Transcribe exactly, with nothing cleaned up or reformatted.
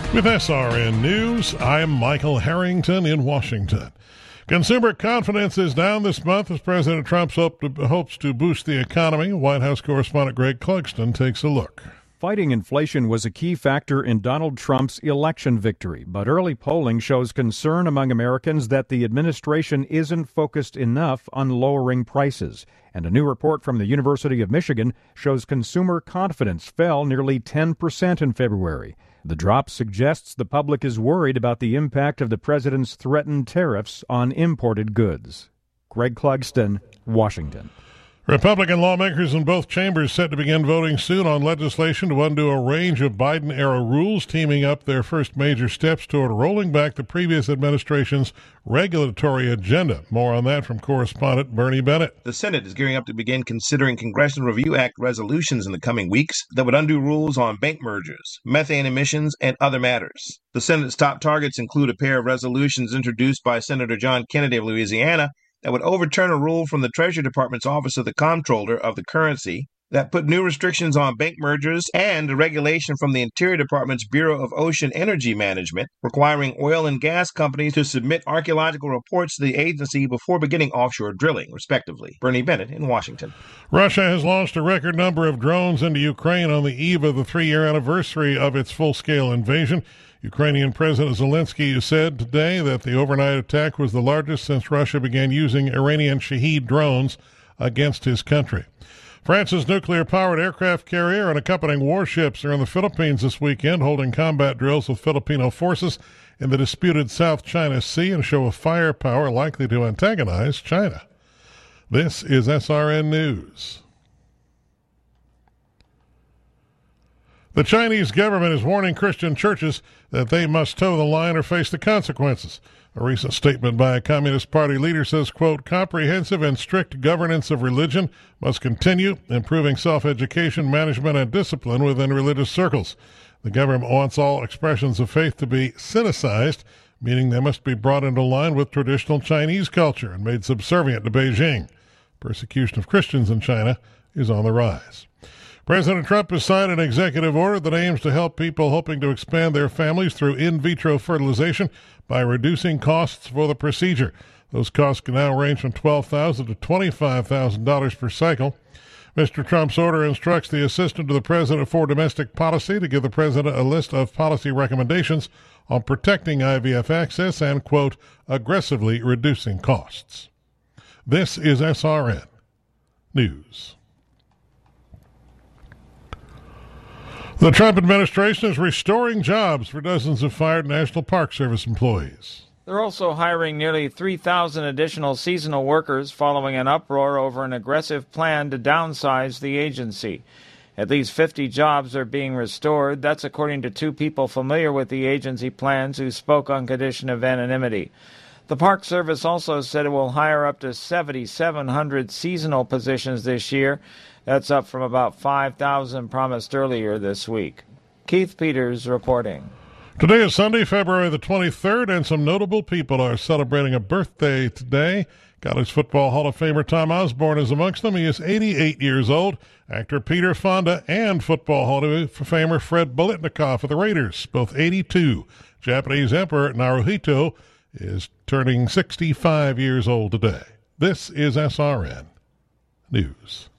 With S R N News, I'm Michael Harrington in Washington. Consumer confidence is down this month as President Trump hopes to boost the economy. White House correspondent Greg Clugston takes a look. Fighting inflation was a key factor in Donald Trump's election victory, but early polling shows concern among Americans that the administration isn't focused enough on lowering prices. And a new report from the University of Michigan shows consumer confidence fell nearly ten percent in February. The drop suggests the public is worried about the impact of the president's threatened tariffs on imported goods. Greg Clugston, Washington. Republican lawmakers in both chambers set to begin voting soon on legislation to undo a range of Biden-era rules, teaming up their first major steps toward rolling back the previous administration's regulatory agenda. More on that from correspondent Bernie Bennett. The Senate is gearing up to begin considering Congressional Review Act resolutions in the coming weeks that would undo rules on bank mergers, methane emissions, and other matters. The Senate's top targets include a pair of resolutions introduced by Senator John Kennedy of Louisiana that would overturn a rule from the Treasury Department's Office of the Comptroller of the Currency that put new restrictions on bank mergers, and a regulation from the Interior Department's Bureau of Ocean Energy Management requiring oil and gas companies to submit archaeological reports to the agency before beginning offshore drilling, respectively. Bernie Bennett in Washington. Russia has launched a record number of drones into Ukraine on the eve of the three-year anniversary of its full-scale invasion. Ukrainian President Zelensky said today that the overnight attack was the largest since Russia began using Iranian Shahed drones against his country. France's nuclear-powered aircraft carrier and accompanying warships are in the Philippines this weekend, holding combat drills with Filipino forces in the disputed South China Sea and show of firepower likely to antagonize China. This is S R N News. The Chinese government is warning Christian churches that they must toe the line or face the consequences. A recent statement by a Communist Party leader says, quote, comprehensive and strict governance of religion must continue, improving self-education, management, and discipline within religious circles. The government wants all expressions of faith to be sinicized, meaning they must be brought into line with traditional Chinese culture and made subservient to Beijing. Persecution of Christians in China is on the rise. President Trump has signed an executive order that aims to help people hoping to expand their families through in vitro fertilization by reducing costs for the procedure. Those costs can now range from twelve thousand dollars to twenty-five thousand dollars per cycle. Mister Trump's order instructs the Assistant to the President for Domestic Policy to give the President a list of policy recommendations on protecting I V F access and, quote, aggressively reducing costs. This is S R N News. The Trump administration is restoring jobs for dozens of fired National Park Service employees. They're also hiring nearly three thousand additional seasonal workers following an uproar over an aggressive plan to downsize the agency. At least fifty jobs are being restored. That's according to two people familiar with the agency plans who spoke on condition of anonymity. The Park Service also said it will hire up to seven thousand seven hundred seasonal positions this year. That's up from about five thousand promised earlier this week. Keith Peters reporting. Today is Sunday, February the twenty-third, and some notable people are celebrating a birthday today. College Football Hall of Famer Tom Osborne is amongst them. He is eighty-eight years old. Actor Peter Fonda and Football Hall of Famer Fred Biletnikoff of the Raiders, both eighty-two. Japanese Emperor Naruhito is turning sixty-five years old today. This is S R N News.